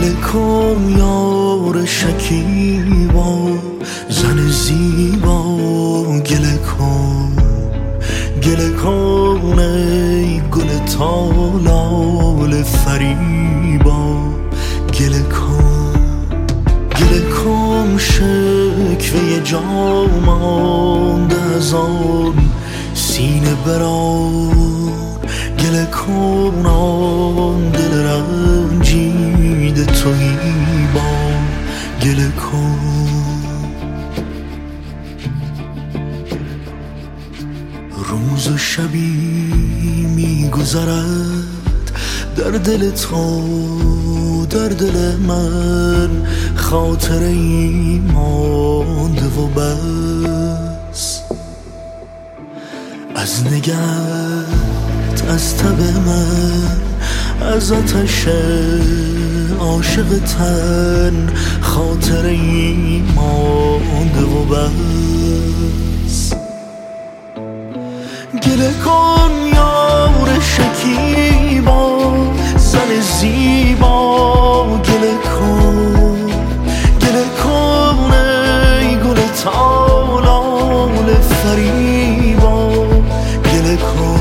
گله کن یار شکیبا زن زیبا، گله کن ای گل تالال فریبا، گله کن شکوه جا مانده از آن سینه بران، گله کن آن دل رنجیده تویی با، گله کن. روز و شبی میگذرد در دل تو، در دل من خاطره ای مانده و بس، از نگهت، از تب من، از آتش عاشق تن خاطره ای مانده و بس. گله کن یار شکیبا زن زیبا، گله کن ای گل تالال فریبا، گله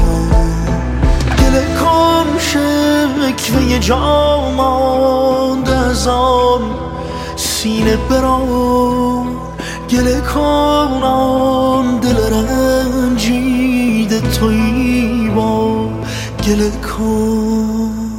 کن شکوه جا مانده از آن سینه بران، گله کن آن دل رنجیده تویی با، گله کن.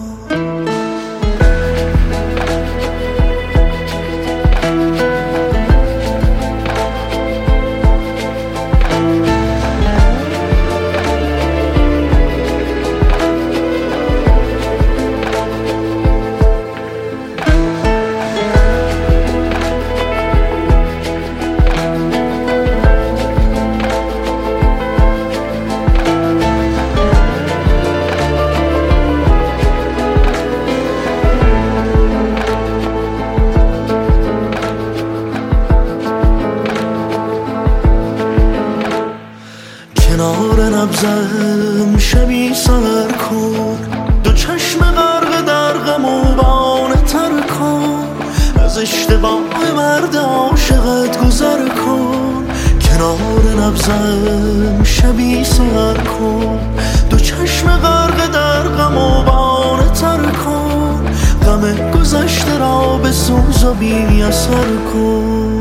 کنار نبضم شبی سر کن، دو چشم غرق در غم و بانه تر کن، از اشتباه مرد عاشقت گذر کن. کنار نبضم شبی سر کن، دو چشم غرق در غم و بانه تر کن، غم گذشته را به سوز و بی اثر کن.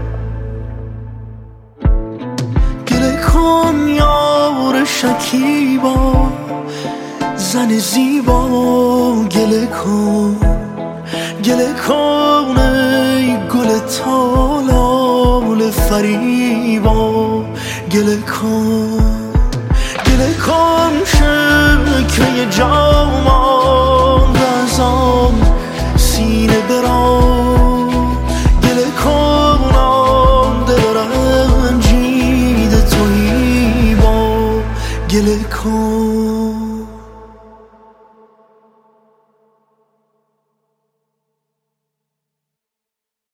شکیبا زن زیبا، گله کن ای گل تالال فریبا، گله کن شکوه جا